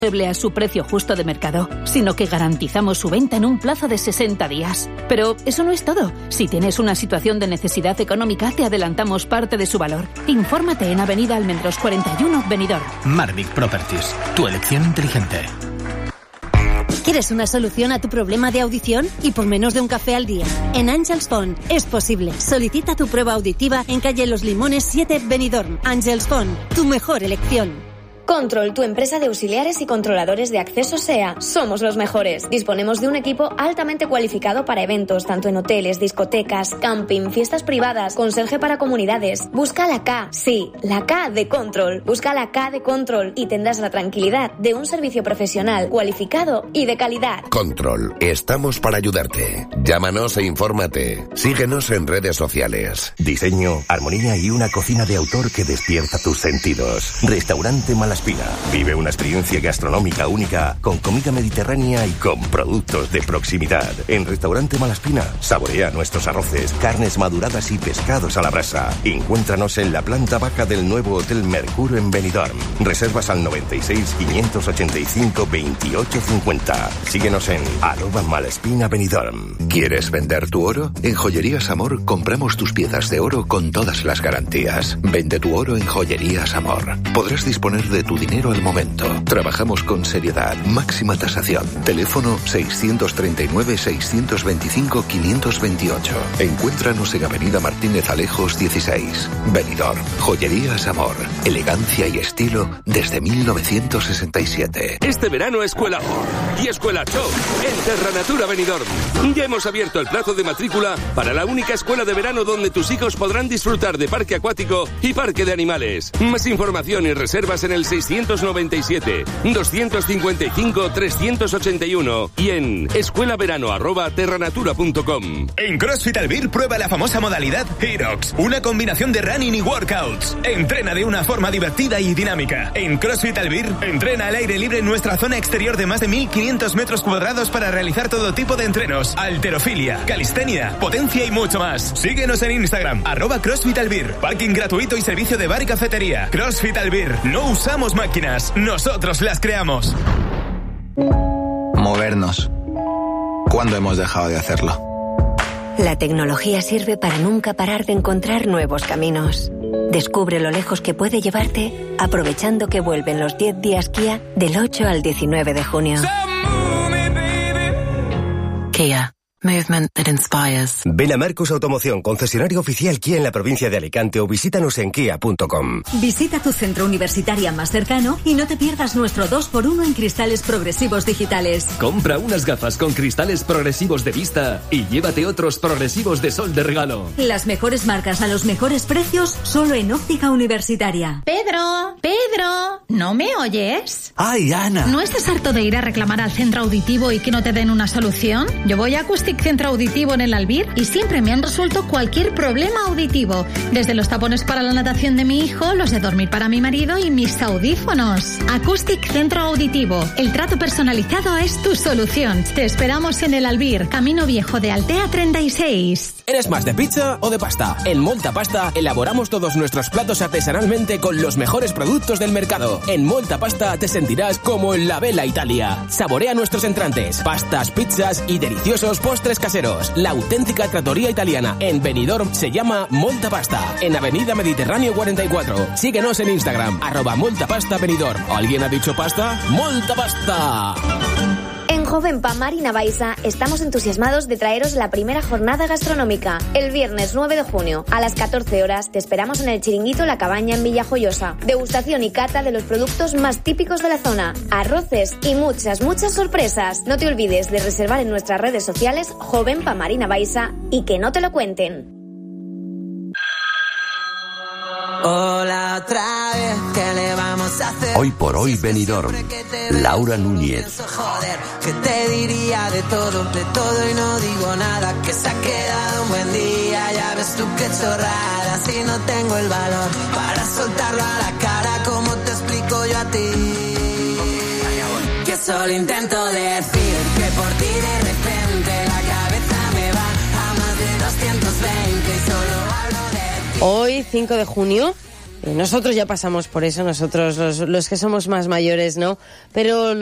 a su precio justo de mercado, sino que garantizamos su venta en un plazo de 60 días. Pero eso no es todo. Si tienes una situación de necesidad económica, te adelantamos parte de su valor. Infórmate en Avenida Almendros 41, Benidorm. Marvic Properties, tu elección inteligente. ¿Quieres una solución a tu problema de audición? Y por menos de un café al día. En Ángels Fon es posible. Solicita tu prueba auditiva en calle Los Limones 7, Benidorm. Ángels Fon, tu mejor elección. Control, tu empresa de auxiliares y controladores de acceso SEA. Somos los mejores. Disponemos de un equipo altamente cualificado para eventos, tanto en hoteles, discotecas, camping, fiestas privadas, conserje para comunidades. Busca la K, sí, la K de Control. Busca la K de Control y tendrás la tranquilidad de un servicio profesional, cualificado y de calidad. Control, estamos para ayudarte. Llámanos e infórmate. Síguenos en redes sociales. Diseño, armonía y una cocina de autor que despierta tus sentidos. Restaurante Malaspina. Vive una experiencia gastronómica única con comida mediterránea y con productos de proximidad. En Restaurante Malaspina, saborea nuestros arroces, carnes maduradas y pescados a la brasa. Encuéntranos en la planta baja del nuevo Hotel Mercure en Benidorm. Reservas al 96 585 2850. Síguenos en @Malaspina Benidorm. ¿Quieres vender tu oro? En Joyerías Amor compramos tus piezas de oro con todas las garantías. Vende tu oro en Joyerías Amor. Podrás disponer de tu dinero al momento. Trabajamos con seriedad, máxima tasación. Teléfono 639-625-528. Encuéntranos en Avenida Martínez Alejos 16. Benidorm. Joyerías Amor. Elegancia y estilo desde 1967. Este verano Escuela Hort y Escuela Show en Terranatura Benidorm. Ya hemos abierto el plazo de matrícula para la única escuela de verano donde tus hijos podrán disfrutar de parque acuático y parque de animales. Más información y reservas en el 697-255-381 y en escuelaverano@terranatura.com. En CrossFit Albir prueba la famosa modalidad HEROX, una combinación de running y workouts. Entrena de una forma divertida y dinámica. En CrossFit Albir, entrena al aire libre en nuestra zona exterior de más de 1.500 metros cuadrados para realizar todo tipo de entrenos, halterofilia, calistenia, potencia y mucho más. Síguenos en Instagram, @CrossFit Albir. Parking gratuito y servicio de bar y cafetería. CrossFit Albir. No usamos máquinas, nosotros las creamos. Movernos. ¿Cuándo hemos dejado de hacerlo? La tecnología sirve para nunca parar de encontrar nuevos caminos. Descubre lo lejos que puede llevarte aprovechando que vuelven los 10 días Kia del 8 al 19 de junio. Kia. Movement that inspires. Ven a Marcos Automoción, concesionario oficial Kia en la provincia de Alicante o visítanos en kia.com. Visita tu centro universitario más cercano y no te pierdas nuestro 2x1 en cristales progresivos digitales. Compra unas gafas con cristales progresivos de vista y llévate otros progresivos de sol de regalo. Las mejores marcas a los mejores precios solo en Óptica Universitaria. Pedro, ¿no me oyes? ¡Ay, Ana! ¿No estás harto de ir a reclamar al centro auditivo y que no te den una solución? Yo voy a Acústic Centro Auditivo en el Albir y siempre me han resuelto cualquier problema auditivo. Desde los tapones para la natación de mi hijo, los de dormir para mi marido y mis audífonos. Acústic Centro Auditivo. El trato personalizado es tu solución. Te esperamos en el Albir, Camino Viejo de Altea 36. ¿Eres más de pizza o de pasta? En Molta Pasta elaboramos todos nuestros platos artesanalmente con los mejores productos del mercado. En Molta Pasta te sentirás como en la Bella Italia. Saborea nuestros entrantes, pastas, pizzas y deliciosos postres caseros. La auténtica trattoria italiana en Benidorm se llama Molta Pasta, en Avenida Mediterráneo 44. Síguenos en Instagram, @MoltaPasta Benidorm. ¿Alguien ha dicho pasta? ¡Molta Pasta! En Jovenpa Marina Baixa estamos entusiasmados de traeros la primera jornada gastronómica. El viernes 9 de junio a las 14 horas te esperamos en el Chiringuito La Cabaña en Villajoyosa. Degustación y cata de los productos más típicos de la zona, arroces y muchas sorpresas. No te olvides de reservar en nuestras redes sociales Jovenpa Marina Baixa y que no te lo cuenten. Hola otra vez, ¿qué le vamos a hacer? Hoy por hoy Benidorm. Laura Núñez. Joder, ¿qué te diría de todo y no digo nada? Que se ha quedado un buen día, ya ves tú qué chorrada. Si no tengo el valor para soltarlo a la cara, ¿cómo te explico yo a ti? Que solo intento decir que por ti de repente la cabeza me va a más de 220 y solo hablo de ti. Hoy, 5 de junio, Nosotros ya pasamos por eso, nosotros los que somos más mayores, ¿no? Pero